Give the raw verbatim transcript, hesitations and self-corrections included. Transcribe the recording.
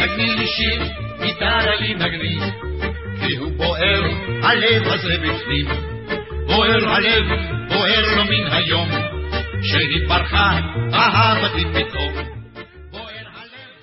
נגני לי שיר, גיטרה לי נגני, כי הוא בוער הלב הזה בפנים, בוער הלב, בוער לו מן היום, שהיא פרחה אהבתי פתאום.